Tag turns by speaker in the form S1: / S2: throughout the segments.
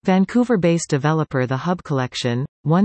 S1: Vancouver-based developer The Hub Collection,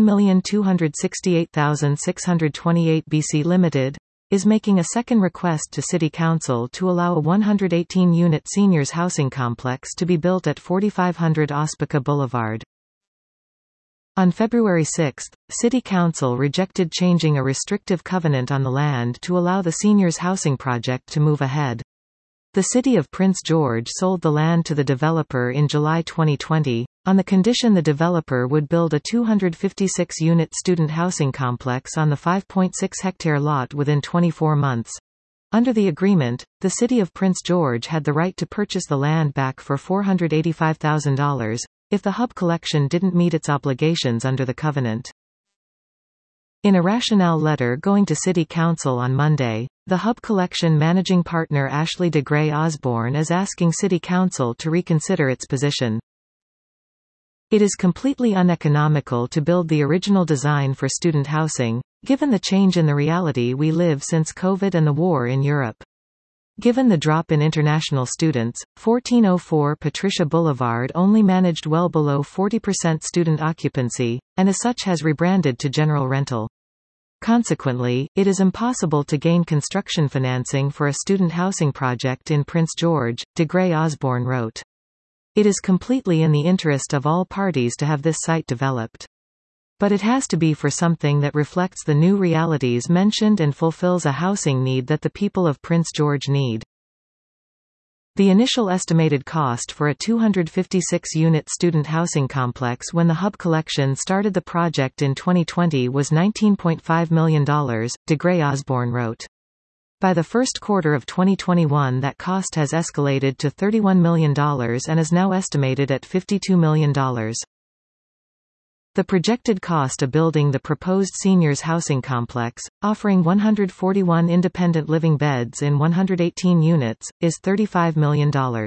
S1: 1,268,628 BC Limited, is making a second request to City Council to allow a 118-unit seniors housing complex to be built at 4500 Ospaka Boulevard. On February 6, City Council rejected changing a restrictive covenant on the land to allow the seniors housing project to move ahead. The City of Prince George sold the land to the developer in July 2020, on the condition the developer would build a 256-unit student housing complex on the 5.6-hectare lot within 24 months. Under the agreement, the City of Prince George had the right to purchase the land back for $485,000, if the Hub Collection didn't meet its obligations under the covenant. In a rationale letter going to City Council on Monday, the Hub Collection managing partner Ashley de Grey Osborne is asking City Council to reconsider its position. It is completely uneconomical to build the original design for student housing, given the change in the reality we live since COVID and the war in Europe. Given the drop in international students, 1404 Patricia Boulevard only managed well below 40% student occupancy, and as such has rebranded to general rental. Consequently, it is impossible to gain construction financing for a student housing project in Prince George, de Grey Osborne wrote. It is completely in the interest of all parties to have this site developed. But it has to be for something that reflects the new realities mentioned and fulfills a housing need that the people of Prince George need. The initial estimated cost for a 256-unit student housing complex when the Hub Collection started the project in 2020 was $19.5 million, de Grey Osborne wrote. By the first quarter of 2021 that cost has escalated to $31 million and is now estimated at $52 million. The projected cost of building the proposed seniors housing complex, offering 141 independent living beds in 118 units, is $35 million.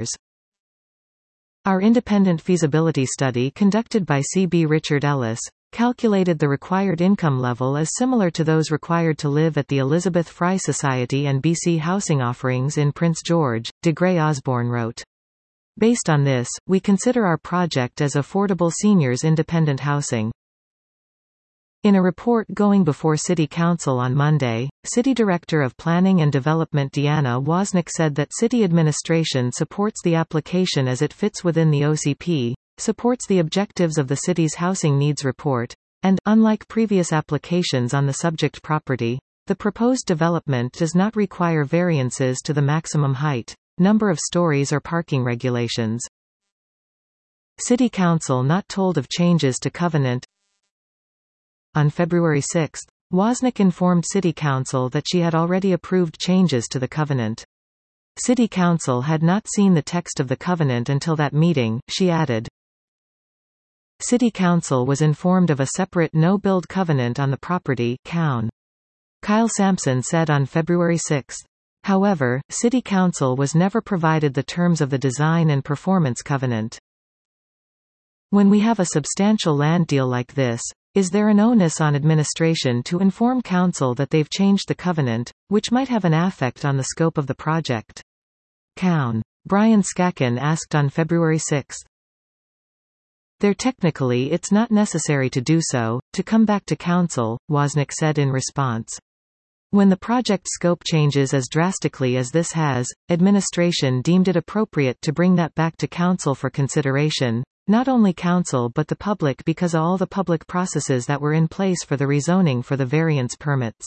S1: Our independent feasibility study conducted by C.B. Richard Ellis, calculated the required income level as similar to those required to live at the Elizabeth Fry Society and BC housing offerings in Prince George, de Grey Osborne wrote. Based on this, we consider our project as affordable seniors independent housing. In a report going before City Council on Monday, City Director of Planning and Development Deanna Wozniak said that City administration supports the application as it fits within the OCP, supports the objectives of the city's housing needs report, and, unlike previous applications on the subject property, the proposed development does not require variances to the maximum height, number of stories or parking regulations. City Council not told of changes to covenant. On February 6, Wozniak informed City Council that she had already approved changes to the covenant. City Council had not seen the text of the covenant until that meeting, she added. City Council was informed of a separate no-build covenant on the property, Cown. Kyle Sampson said on February 6. However, City Council was never provided the terms of the design and performance covenant. When we have a substantial land deal like this, is there an onus on administration to inform Council that they've changed the covenant, which might have an effect on the scope of the project? Cown. Brian Skaken asked on February 6. Technically it's not necessary to do so, to come back to Council, Wozniak said in response. When the project scope changes as drastically as this has, administration deemed it appropriate to bring that back to Council for consideration, not only Council but the public because of all the public processes that were in place for the rezoning for the variance permits.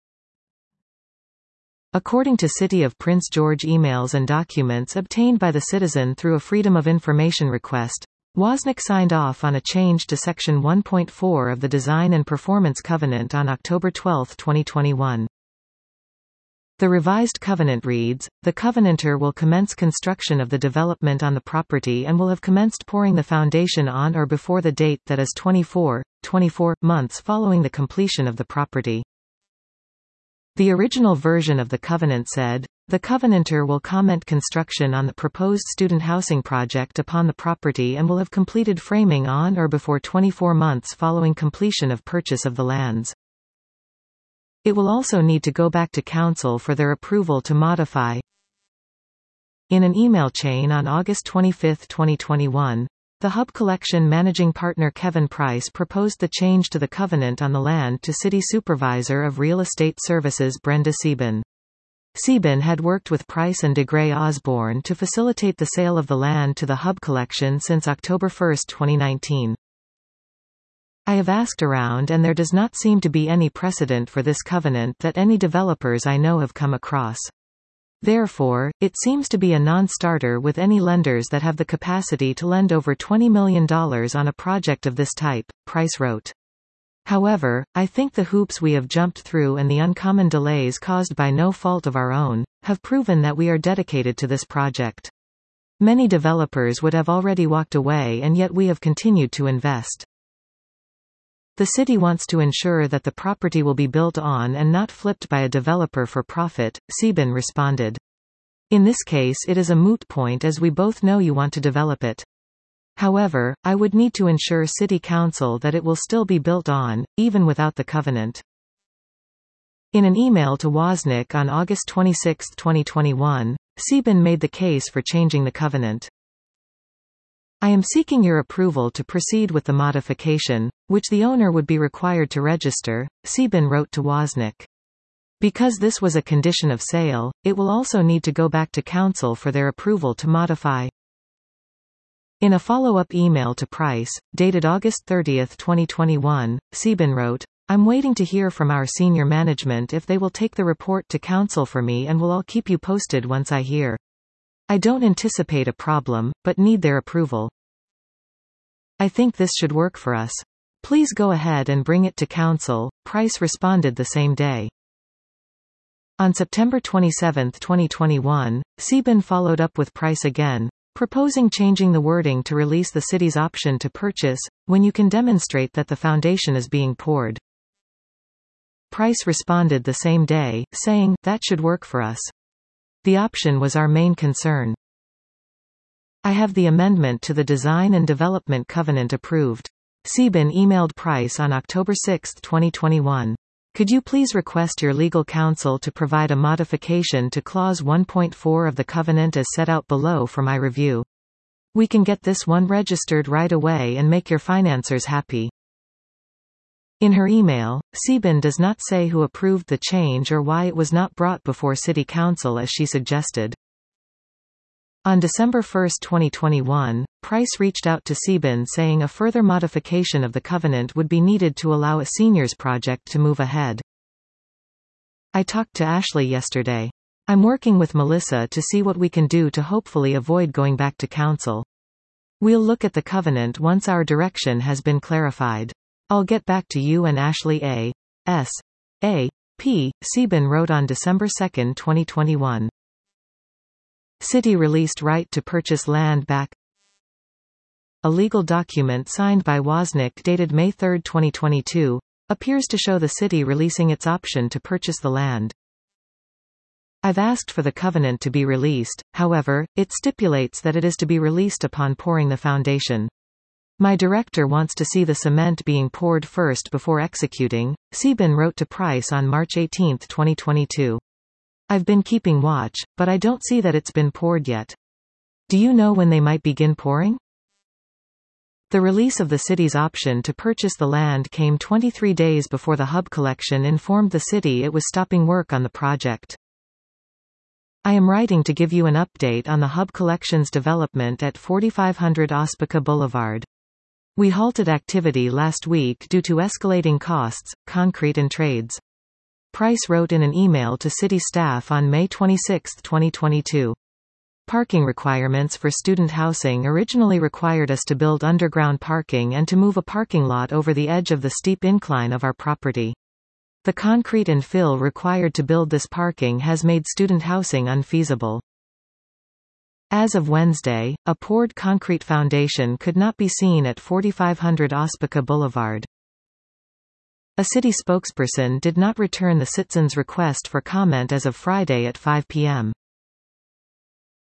S1: According to City of Prince George emails and documents obtained by the citizen through a Freedom of Information request, Wozniak signed off on a change to Section 1.4 of the Design and Performance Covenant on October 12, 2021. The revised covenant reads, the covenanter will commence construction of the development on the property and will have commenced pouring the foundation on or before the date that is 24 months following the completion of the property. The original version of the covenant said, the covenanter will comment construction on the proposed student housing project upon the property and will have completed framing on or before 24 months following completion of purchase of the lands. It will also need to go back to Council for their approval to modify. In an email chain on August 25, 2021, The Hub Collection managing partner Kevin Price proposed the change to the covenant on the land to City Supervisor of Real Estate Services Brenda Sieben. Sieben had worked with Price and DeGray Osborne to facilitate the sale of the land to the Hub Collection since October 1, 2019. I have asked around and there does not seem to be any precedent for this covenant that any developers I know have come across. Therefore, it seems to be a non-starter with any lenders that have the capacity to lend over $20 million on a project of this type, Price wrote. However, I think the hoops we have jumped through and the uncommon delays caused by no fault of our own, have proven that we are dedicated to this project. Many developers would have already walked away and yet we have continued to invest. The city wants to ensure that the property will be built on and not flipped by a developer for profit, Sieben responded. In this case it is a moot point as we both know you want to develop it. However, I would need to ensure City Council that it will still be built on, even without the covenant. In an email to Wozniak on August 26, 2021, Sieben made the case for changing the covenant. I am seeking your approval to proceed with the modification, which the owner would be required to register, Sieben wrote to Wozniak. Because this was a condition of sale, it will also need to go back to Council for their approval to modify. In a follow-up email to Price, dated August 30, 2021, Sieben wrote, I'm waiting to hear from our senior management if they will take the report to Council for me and will all keep you posted once I hear. I don't anticipate a problem, but need their approval. I think this should work for us. Please go ahead and bring it to Council, Price responded the same day. On September 27, 2021, Sieben followed up with Price again, proposing changing the wording to release the city's option to purchase, when you can demonstrate that the foundation is being poured. Price responded the same day, saying, that should work for us. The option was our main concern. I have the amendment to the Design and Development Covenant approved. Sieben emailed Price on October 6, 2021. Could you please request your legal counsel to provide a modification to Clause 1.4 of the covenant as set out below for my review? We can get this one registered right away and make your financiers happy. In her email, Sieben does not say who approved the change or why it was not brought before City Council as she suggested. On December 1, 2021, Price reached out to Sieben saying a further modification of the covenant would be needed to allow a seniors project to move ahead. I talked to Ashley yesterday. I'm working with Melissa to see what we can do to hopefully avoid going back to Council. We'll look at the covenant once our direction has been clarified. I'll get back to you and Ashley A.S.A.P., Sieben wrote on December 2, 2021. City released right to purchase land back. A legal document signed by Wozniak dated May 3, 2022, appears to show the city releasing its option to purchase the land. I've asked for the covenant to be released, however, it stipulates that it is to be released upon pouring the foundation. My director wants to see the cement being poured first before executing, Sieben wrote to Price on March 18, 2022. I've been keeping watch, but I don't see that it's been poured yet. Do you know when they might begin pouring? The release of the city's option to purchase the land came 23 days before the Hub Collection informed the city it was stopping work on the project. I am writing to give you an update on the Hub Collection's development at 4500 Ospaka Boulevard. We halted activity last week due to escalating costs, concrete and trades. Price wrote in an email to city staff on May 26, 2022. Parking requirements for student housing originally required us to build underground parking and to move a parking lot over the edge of the steep incline of our property. The concrete and fill required to build this parking has made student housing unfeasible. As of Wednesday, a poured concrete foundation could not be seen at 4500 Ospaka Boulevard. A city spokesperson did not return the citizens' request for comment as of Friday at 5 p.m.